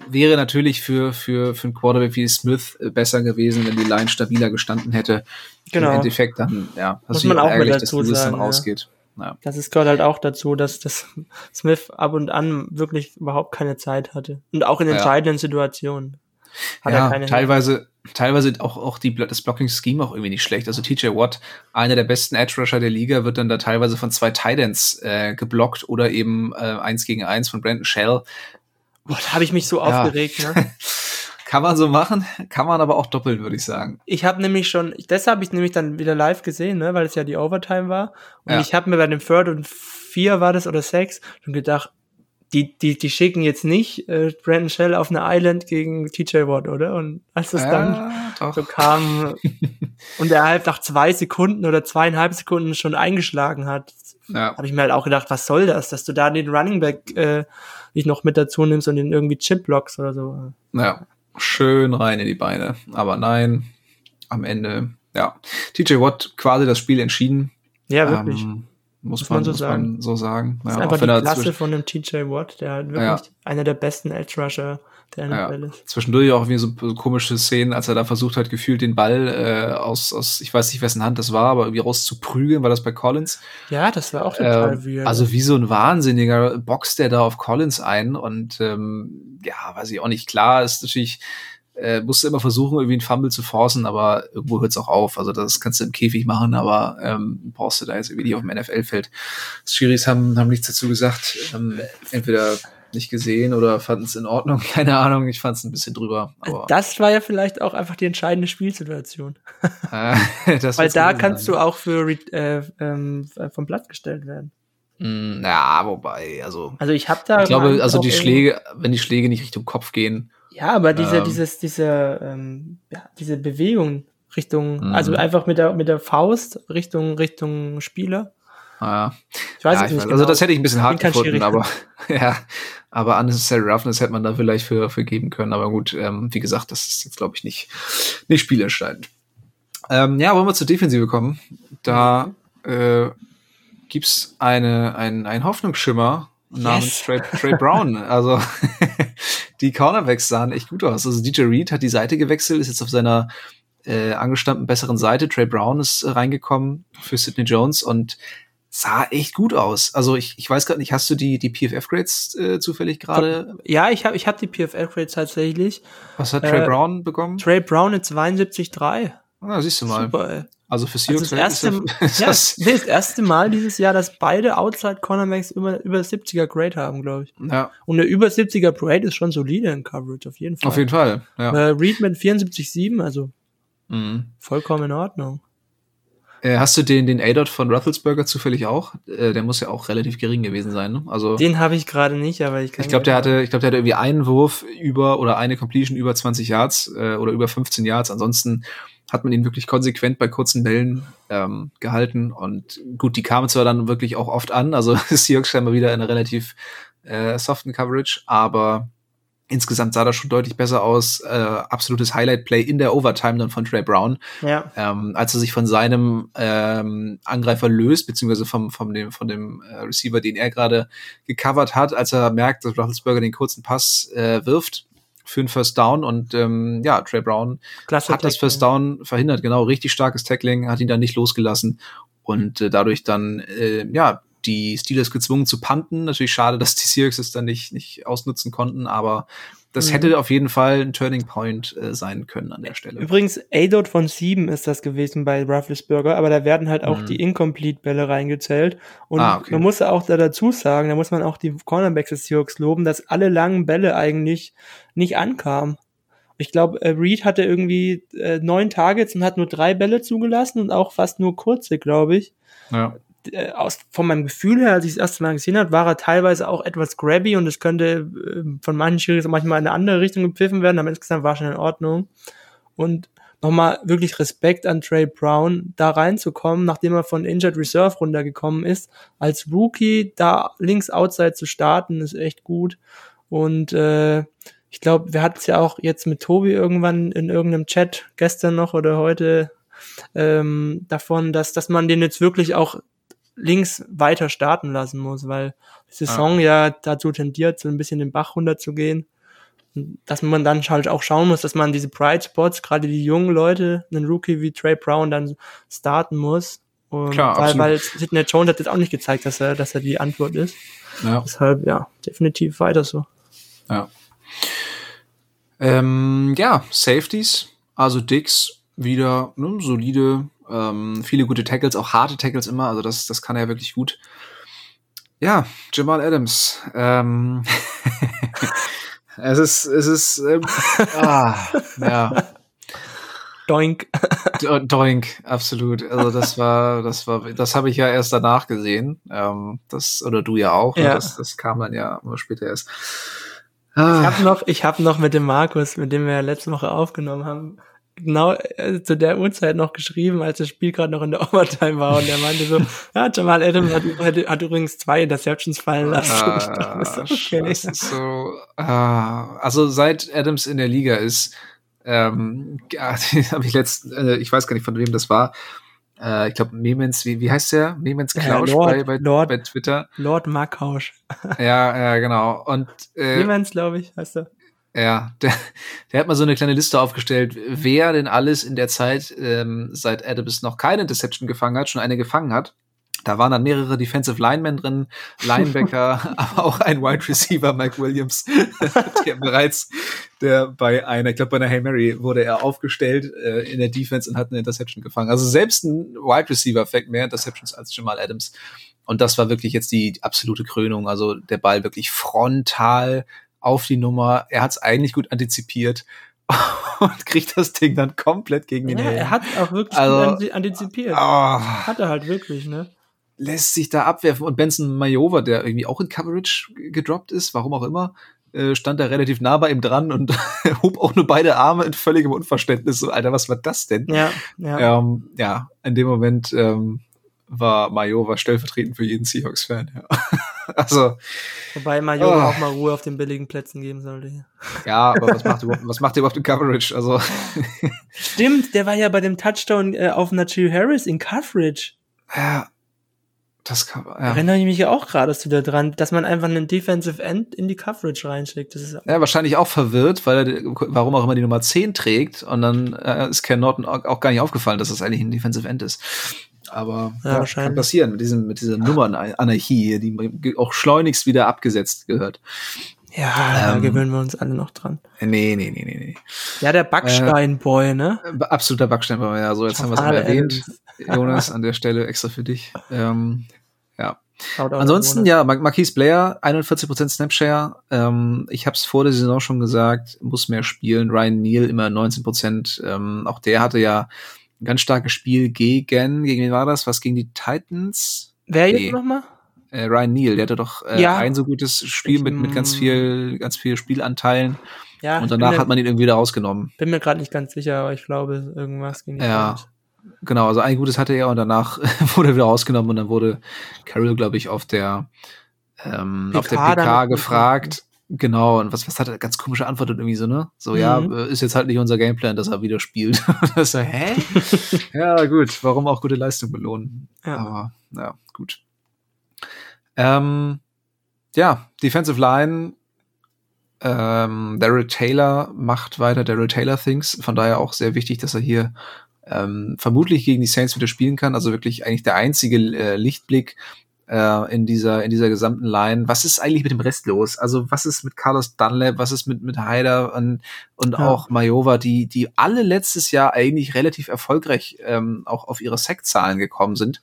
wäre natürlich für einen Quarterback wie Smith besser gewesen, wenn die Line stabiler gestanden hätte. Genau. Im Endeffekt dann, ja, muss man auch ärgerlich, mit dazu dass das sagen, dann rausgeht. Ja. Das gehört halt auch dazu, dass das Smith ab und an wirklich überhaupt keine Zeit hatte. Und auch in entscheidenden Situationen. Hat er keine teilweise auch das Blocking-Scheme auch irgendwie nicht schlecht. Also TJ Watt, einer der besten Edge-Rusher der Liga, wird dann da teilweise von 2 Tight Ends geblockt oder eben 1 gegen 1 von Brandon Shell. Boah, da habe ich mich so aufgeregt, ne? Kann man so machen, kann man aber auch doppelt, würde ich sagen. Ich habe nämlich deshalb habe ich nämlich dann wieder live gesehen, ne, weil es ja die Overtime war. Und ich habe mir bei dem 3rd und 4 war das oder 6 schon gedacht, die schicken jetzt nicht Brandon Shell auf eine Island gegen TJ Watt, oder? Und als es dann so kam und er halt nach 2 Sekunden oder 2,5 Sekunden schon eingeschlagen hat, habe ich mir halt auch gedacht, was soll das, dass du da den Running Back nicht noch mit dazu nimmst und den irgendwie Chip-Blocks oder so. Ja, schön rein in die Beine. Aber nein, am Ende, TJ Watt quasi das Spiel entschieden. Ja, wirklich. Muss man so sagen. Das ist einfach die Klasse von dem TJ Watt, der halt wirklich einer der besten Edge-Rusher der NFL ist. Zwischendurch auch wie so komische Szenen, als er da versucht hat, gefühlt den Ball aus ich weiß nicht, wessen Hand das war, aber irgendwie rauszuprügeln, war das bei Collins? Ja, das war auch total weird. Also wie so ein Wahnsinniger boxt der da auf Collins ein und weiß ich auch nicht. Klar, ist natürlich musst du immer versuchen, irgendwie einen Fumble zu forcen, aber irgendwo hört's auch auf. Also das kannst du im Käfig machen, aber brauchst du da jetzt irgendwie nicht auf dem NFL-Feld. Die Schiris haben nichts dazu gesagt. Entweder nicht gesehen oder fanden es in Ordnung. Keine Ahnung, ich fand es ein bisschen drüber. Aber das war ja vielleicht auch einfach die entscheidende Spielsituation. Weil da kannst du auch für vom Platz gestellt werden. Wobei, also ich habe da. Ich glaube, also die Schläge, wenn die Schläge nicht Richtung Kopf gehen. Ja, aber diese Bewegung Richtung, also einfach mit der Faust Richtung Spieler. Ich weiß es nicht. Also das hätte ich ein bisschen hart gefunden, aber aber unnecessary roughness hätte man da vielleicht für geben können. Aber gut, wie gesagt, das ist jetzt, glaube ich, nicht spielentscheidend. Wollen wir zur Defensive kommen? Da gibt's einen Hoffnungsschimmer namens Trey Brown. Also die Cornerbacks sahen echt gut aus. Also DJ Reed hat die Seite gewechselt, ist jetzt auf seiner angestammten besseren Seite. Trey Brown ist reingekommen für Sidney Jones und sah echt gut aus. Also ich weiß gerade nicht, hast du die PFF-Grades zufällig gerade? Ja, ich hab die PFF-Grades tatsächlich. Was hat Trey Brown bekommen? Trey Brown in 72,3. Siehst du mal. Super, ey. Also für Seahawks das erste Mal dieses Jahr, dass beide Outside Cornerbacks über 70er Grade haben, glaube ich. Ja. Und eine über 70er Grade ist schon solide in Coverage, auf jeden Fall. Auf jeden Fall, ja. Reed mit 74,7, also vollkommen in Ordnung. Hast du den A-Dot von Roethlisberger zufällig auch? Der muss ja auch relativ gering gewesen sein, ne? Also den habe ich gerade nicht, aber ich glaube, der hatte irgendwie einen Wurf oder eine Completion über 20 Yards oder über 15 Yards. Ansonsten hat man ihn wirklich konsequent bei kurzen Bällen gehalten. Und gut, die kamen zwar dann wirklich auch oft an, also Seahawks scheinbar wieder in einer relativ soften Coverage, aber insgesamt sah das schon deutlich besser aus. Absolutes Highlight-Play in der Overtime dann von Trey Brown. Ja. Als er sich von seinem Angreifer löst, beziehungsweise von dem Receiver, den er gerade gecovert hat, als er merkt, dass Roethlisberger den kurzen Pass wirft für einen First Down und Trey Brown hat das First Down verhindert. Genau, richtig starkes Tackling, hat ihn dann nicht losgelassen und dadurch dann die Steelers gezwungen zu punten. Natürlich schade, dass die Seahawks es dann nicht ausnutzen konnten, aber das hätte auf jeden Fall ein Turning Point sein können an der Stelle. Übrigens, A-Dot von 7 ist das gewesen bei Roethlisberger, aber da werden halt auch die Incomplete-Bälle reingezählt. Und man muss ja auch dazu sagen, da muss man auch die Cornerbacks des Seahawks loben, dass alle langen Bälle eigentlich nicht ankamen. Ich glaube, Reed hatte irgendwie 9 Targets und hat nur 3 Bälle zugelassen und auch fast nur kurze, glaube ich. Ja. Von meinem Gefühl her, als ich das erste Mal gesehen habe, war er teilweise auch etwas grabby und es könnte von manchen Schiris manchmal in eine andere Richtung gepfiffen werden, aber insgesamt war schon in Ordnung. Und nochmal wirklich Respekt an Trey Brown, da reinzukommen, nachdem er von Injured Reserve runtergekommen ist. Als Rookie da links outside zu starten, ist echt gut. Und ich glaube, wir hatten es ja auch jetzt mit Tobi irgendwann in irgendeinem Chat gestern noch oder heute davon, dass man den jetzt wirklich auch links weiter starten lassen muss, weil die Saison ja dazu tendiert, so ein bisschen den Bach runterzugehen. dass man dann halt auch schauen muss, dass man diese Bright Spots, gerade die jungen Leute, einen Rookie wie Trey Brown dann starten muss. Und Klar, weil Sidney Jones hat jetzt auch nicht gezeigt, dass er die Antwort ist. Ja. Deshalb, ja, definitiv weiter so. Ja. Safeties, also Diggs wieder solide, viele gute Tackles, auch harte Tackles immer, also das kann er wirklich gut. Ja, Jamal Adams. Es ist ja. Doink. Doink, absolut. Also das habe ich ja erst danach gesehen. Oder du ja auch. Ja. Das kam dann ja immer später erst. Ich hab noch mit dem Markus, mit dem wir ja letzte Woche aufgenommen haben, genau zu der Uhrzeit noch geschrieben, als das Spiel gerade noch in der Overtime war, und er meinte so, ja, Jamal Adams hat übrigens 2 Interceptions fallen lassen. Okay. Das ist so, also seit Adams in der Liga ist, habe ich ich weiß gar nicht, von wem das war. Ich glaube, Memens, wie heißt der? Memens Klausch bei Twitter. Lord Markhausch. Ja, genau. Und Memens, glaube ich, heißt er. Ja, der hat mal so eine kleine Liste aufgestellt, wer denn alles in der Zeit, seit Adams noch keine Interception gefangen hat, schon eine gefangen hat. Da waren dann mehrere Defensive Linemen drin, Linebacker, aber auch ein Wide Receiver, Mike Williams, der bei einer Hail Mary wurde er aufgestellt in der Defense und hat eine Interception gefangen. Also selbst ein Wide Receiver fängt mehr Interceptions als Jamal Adams. Und das war wirklich jetzt die absolute Krönung. Also der Ball wirklich frontal auf die Nummer. Er hat es eigentlich gut antizipiert und kriegt das Ding dann komplett gegen den Helm. Er hat auch wirklich gut antizipiert. Hat er halt wirklich, ne? Lässt sich da abwerfen. Und Benson Mayowa, der irgendwie auch in Coverage gedroppt ist, warum auch immer, stand da relativ nah bei ihm dran und hob auch nur beide Arme in völligem Unverständnis. So, Alter, was war das denn? Ja. In dem Moment war Mayowa stellvertretend für jeden Seahawks-Fan. Ja. Also, wobei Mayowa auch mal Ruhe auf den billigen Plätzen geben sollte. Ja, aber was macht er überhaupt in Coverage? Also Stimmt, der war ja bei dem Touchdown auf Najee Harris in Coverage. Ja. Erinnere ich mich ja auch gerade wieder dran, dass man einfach einen Defensive End in die Coverage reinschickt. Das ist wahrscheinlich auch verwirrt, weil er, warum auch immer, die Nummer 10 trägt, und dann ist Ken Norton auch gar nicht aufgefallen, dass das eigentlich ein Defensive End ist. Aber kann passieren mit dieser Nummernanarchie, die auch schleunigst wieder abgesetzt gehört. Ja, da gewöhnen wir uns alle noch dran. Nee. Ja, der Backstein-Boy, ne? Absoluter Backstein-Boy, ja. So, jetzt haben wir es mal erwähnt. Jonas, an der Stelle extra für dich. Ja. Ansonsten, Marquise Blair, 41% Snapshare. Ich habe es vor der Saison schon gesagt, muss mehr spielen. Ryan Neal immer 19%. Auch der hatte ja ein ganz starkes Spiel gegen wen war das? Was, gegen die Titans? Wer jetzt nochmal? Ryan Neal, der hatte doch ein so gutes Spiel mit ganz viel Spielanteilen. Ja, und danach hat man ihn irgendwie wieder rausgenommen. Bin mir gerade nicht ganz sicher, aber ich glaube, irgendwas ging nicht. Ja, genau. Also ein gutes hatte er und danach wurde er wieder rausgenommen und dann wurde Carroll, glaube ich, auf der PK gefragt. Genau, und was hat er ganz komische Antwort und irgendwie so, ne? So, ist jetzt halt nicht unser Gameplan, dass er wieder spielt. Das so, hä? Ja, gut, warum auch gute Leistung belohnen? Ja. Aber, ja, gut. Defensive Line, Darryl Taylor macht weiter Darryl Taylor Things, von daher auch sehr wichtig, dass er hier vermutlich gegen die Saints wieder spielen kann, also wirklich eigentlich der einzige Lichtblick in dieser gesamten Line. Was ist eigentlich mit dem Rest los? Also was ist mit Carlos Dunlap, was ist mit Haider und auch Mayowa, die alle letztes Jahr eigentlich relativ erfolgreich auch auf ihre Sack-Zahlen gekommen sind.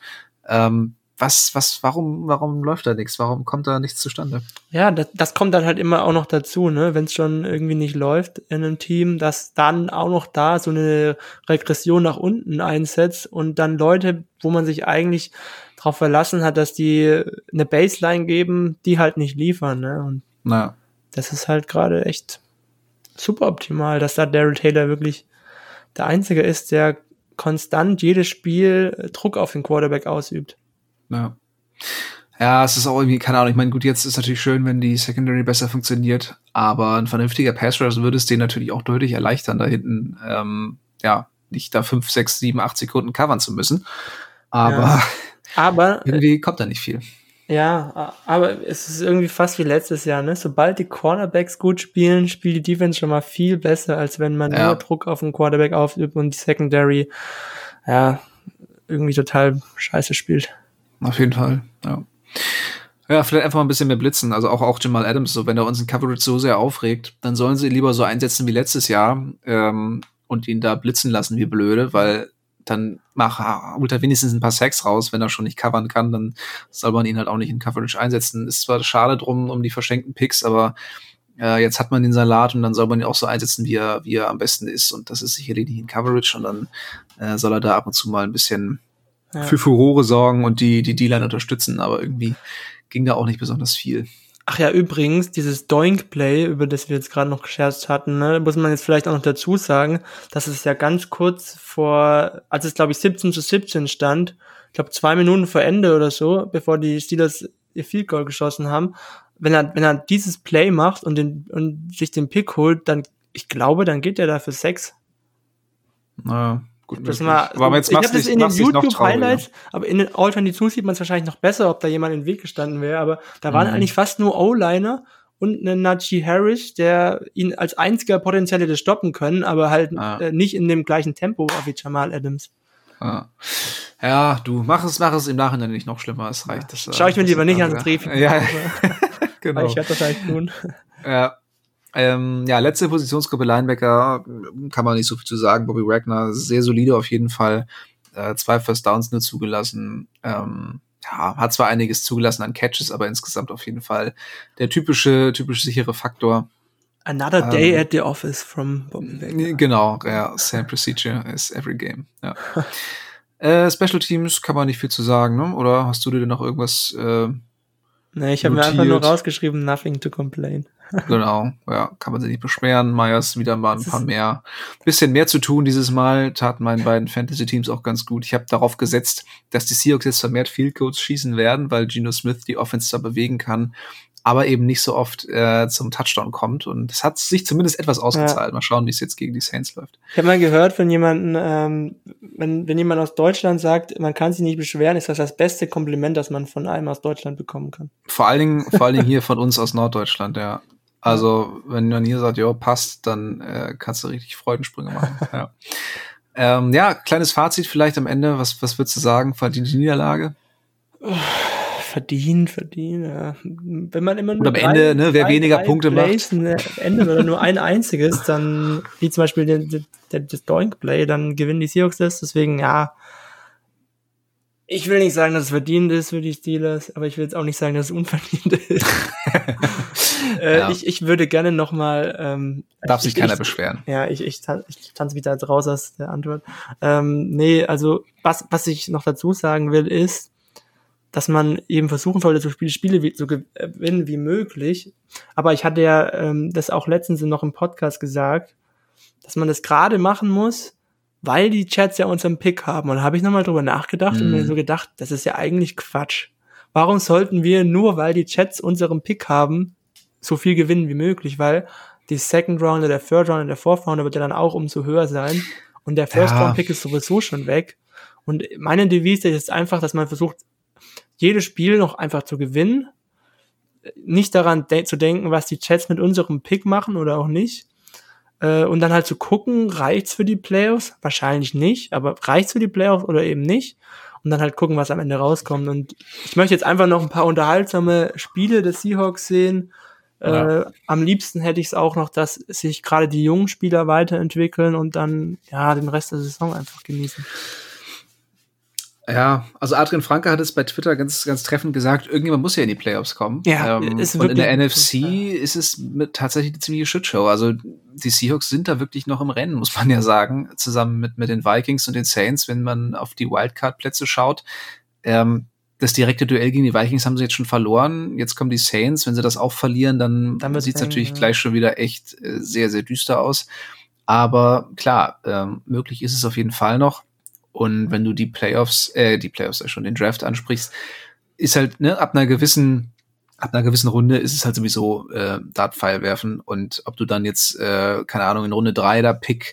Warum läuft da nichts? Warum kommt da nichts zustande? Ja, das kommt dann halt immer auch noch dazu, ne? Wenn es schon irgendwie nicht läuft in einem Team, dass dann auch noch da so eine Regression nach unten einsetzt und dann Leute, wo man sich eigentlich darauf verlassen hat, dass die eine Baseline geben, die halt nicht liefern, ne? Und das ist halt gerade echt super optimal, dass da Darryl Taylor wirklich der Einzige ist, der konstant jedes Spiel Druck auf den Quarterback ausübt. Ja, es ist auch irgendwie, keine Ahnung, ich meine, gut, jetzt ist natürlich schön, wenn die Secondary besser funktioniert, aber ein vernünftiger Pass-Rush würde es denen natürlich auch deutlich erleichtern, da hinten, nicht da 5, 6, 7, 8 Sekunden covern zu müssen. Aber irgendwie kommt da nicht viel. Ja, aber es ist irgendwie fast wie letztes Jahr, ne? Sobald die Cornerbacks gut spielen, spielt die Defense schon mal viel besser, als wenn man nur Druck auf den Quarterback ausübt und die Secondary, irgendwie total scheiße spielt. Auf jeden Fall, ja. Ja, vielleicht einfach mal ein bisschen mehr blitzen. Also auch Jamal Adams, so wenn er uns in Coverage so sehr aufregt, dann sollen sie ihn lieber so einsetzen wie letztes Jahr und ihn da blitzen lassen wie blöde, weil dann holt er wenigstens ein paar Sacks raus. Wenn er schon nicht covern kann, dann soll man ihn halt auch nicht in Coverage einsetzen. Ist zwar schade drum um die verschenkten Picks, aber jetzt hat man den Salat und dann soll man ihn auch so einsetzen, wie er am besten ist. Und das ist sicherlich nicht in Coverage und dann soll er da ab und zu mal ein bisschen für Furore sorgen und die D-Line unterstützen, aber irgendwie ging da auch nicht besonders viel. Ach ja, übrigens, dieses Doink-Play, über das wir jetzt gerade noch gescherzt hatten, ne, muss man jetzt vielleicht auch noch dazu sagen, dass es ja ganz kurz vor, als es glaube ich 17-17 stand, ich glaube 2 Minuten vor Ende oder so, bevor die Steelers ihr Field Goal geschossen haben, wenn er dieses Play macht und sich den Pick holt, dann, ich glaube, dann geht er da für 6. Naja. Gut, das mal, aber jetzt ich habe das in den YouTube-Highlights, aber in den All-22 sieht man es wahrscheinlich noch besser, ob da jemand im Weg gestanden wäre, aber da waren eigentlich fast nur O-Liner und ein Najee Harris, der ihn als einziger potenziell hätte stoppen können, aber halt nicht in dem gleichen Tempo wie Jamal Adams. Ja, du mach es im Nachhinein nicht noch schlimmer, es reicht. Schau ich mir lieber nicht ans Dreh. Ja, genau. Ich werde das halt tun. Ja. Letzte Positionsgruppe Linebacker, kann man nicht so viel zu sagen. Bobby Wagner, sehr solide auf jeden Fall. 2 First Downs nur zugelassen. Hat zwar einiges zugelassen an Catches, aber insgesamt auf jeden Fall der typisch sichere Faktor. Another day at the office from Bobby Wagner. Genau, ja, same procedure as every game. Ja. Special Teams kann man nicht viel zu sagen, ne? Oder hast du dir noch irgendwas Nee, ich habe mir einfach nur rausgeschrieben, nothing to complain. Genau, ja, kann man sich nicht beschweren. Myers wieder mal ein paar bisschen mehr zu tun dieses Mal, taten meinen beiden Fantasy-Teams auch ganz gut. Ich habe darauf gesetzt, dass die Seahawks jetzt vermehrt Field Goals schießen werden, weil Geno Smith die Offense zwar bewegen kann, aber eben nicht so oft zum Touchdown kommt. Und es hat sich zumindest etwas ausgezahlt. Ja. Mal schauen, wie es jetzt gegen die Saints läuft. Ich habe mal gehört von jemandem, wenn jemand aus Deutschland sagt, man kann sich nicht beschweren, ist das beste Kompliment, das man von einem aus Deutschland bekommen kann. Vor allen Dingen hier von uns aus Norddeutschland, ja. Also, wenn man hier sagt, ja, passt, dann kannst du richtig Freudensprünge machen. Ja. Kleines Fazit vielleicht am Ende. Was würdest du sagen? Verdient die Niederlage? Verdient, ja. Wenn man immer nur am Ende, ne, wer weniger Punkte macht. Ende oder nur ein einziges, dann, wie zum Beispiel das Doink-Play, dann gewinnen die Seahawks das. Deswegen, ja, ich will nicht sagen, dass es verdient ist für die Steelers, aber ich will jetzt auch nicht sagen, dass es unverdient ist. Ich würde gerne nochmal darf sich keiner beschweren. Ja, ich tanze wieder raus aus der Antwort. Nee, also was ich noch dazu sagen will, ist, dass man eben versuchen sollte, so Spiele zu gewinnen wie möglich. Aber ich hatte ja das auch letztens noch im Podcast gesagt, dass man das gerade machen muss, weil die Jets ja unseren Pick haben. Und da habe ich nochmal drüber nachgedacht und mir so gedacht, das ist ja eigentlich Quatsch. Warum sollten wir nur, weil die Jets unseren Pick haben, so viel gewinnen wie möglich? Weil die Second Rounder, der Third Rounder, der Fourth Rounder wird ja dann auch umso höher sein. Und der First Round Pick ist sowieso schon weg. Und meine Devise ist einfach, dass man versucht, jedes Spiel noch einfach zu gewinnen. Nicht daran zu denken, was die Jets mit unserem Pick machen oder auch nicht. Und dann halt zu gucken, reicht's für die Playoffs? Wahrscheinlich nicht, aber reicht's für die Playoffs oder eben nicht? Und dann halt gucken, was am Ende rauskommt. Und ich möchte jetzt einfach noch ein paar unterhaltsame Spiele des Seahawks sehen. Am liebsten hätte ich es auch noch, dass sich gerade die jungen Spieler weiterentwickeln und dann den Rest der Saison einfach genießen. Ja, also Adrian Franke hat es bei Twitter ganz, ganz treffend gesagt, irgendjemand muss ja in die Playoffs kommen. Ja, ist und in der NFC ist es tatsächlich eine ziemliche Shitshow. Also die Seahawks sind da wirklich noch im Rennen, muss man ja sagen, zusammen mit den Vikings und den Saints, wenn man auf die Wildcard-Plätze schaut. Das direkte Duell gegen die Vikings haben sie jetzt schon verloren. Jetzt kommen die Saints. Wenn sie das auch verlieren, dann sieht es natürlich gleich schon wieder echt sehr, sehr düster aus. Aber klar, möglich ist es auf jeden Fall noch. Und wenn du den Draft ansprichst, ist halt, ne, ab einer gewissen Runde ist es halt sowieso Dartpfeil werfen. Und ob du dann jetzt, keine Ahnung, in Runde 3 da Pick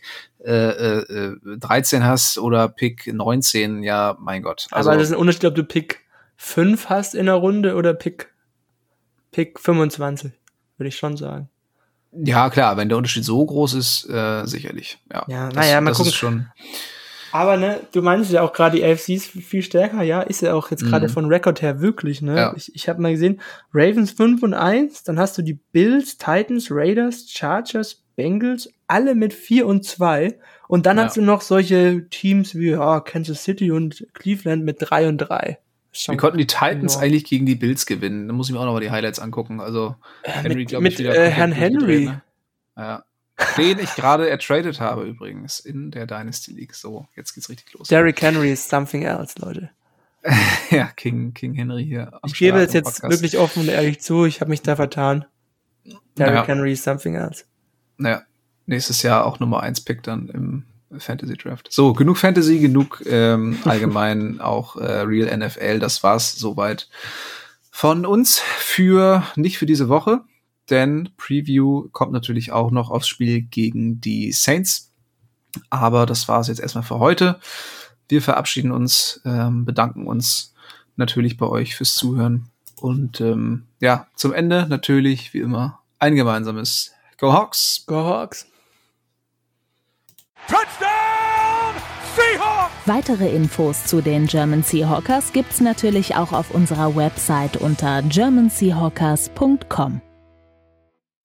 13 hast oder Pick 19, ja, mein Gott. Also, aber das ist ein Unterschied, ob du Pick 5 hast in der Runde oder Pick 25, würde ich schon sagen. Ja, klar, wenn der Unterschied so groß ist, sicherlich. Ja, naja, mal gucken. Ist schon. Aber ne, du meinst ja auch gerade, die AFC ist viel stärker, ja, ist ja auch jetzt gerade von Rekord her wirklich, ne? Ja. Ich habe mal gesehen, Ravens 5-1, dann hast du die Bills, Titans, Raiders, Chargers, Bengals, alle mit 4-2 und dann hast du noch solche Teams wie Kansas City und Cleveland mit 3-3. Wie konnten die Titans eigentlich gegen die Bills gewinnen? Da muss ich mir auch noch mal die Highlights angucken. Also Henry, glaube ich, wieder Herrn Henry. Ne? Ja. Den ich gerade ertradet habe übrigens in der Dynasty League. So, jetzt geht's richtig los. Derrick Henry ist something else, Leute. Ja, King Henry hier. Ich gebe es jetzt wirklich offen und ehrlich zu, ich habe mich da vertan. Derrick Henry ist something else. Naja, nächstes Jahr auch Nummer 1 Pick dann im Fantasy Draft. So, genug Fantasy, genug allgemein auch Real NFL. Das war's soweit von uns nicht für diese Woche. Denn Preview kommt natürlich auch noch aufs Spiel gegen die Saints. Aber das war es jetzt erstmal für heute. Wir verabschieden uns, bedanken uns natürlich bei euch fürs Zuhören. Und zum Ende natürlich, wie immer, ein gemeinsames Go Hawks! Go Hawks! Touchdown Seahawks! Weitere Infos zu den German Seahawkers gibt's natürlich auch auf unserer Website unter germanseahawkers.com.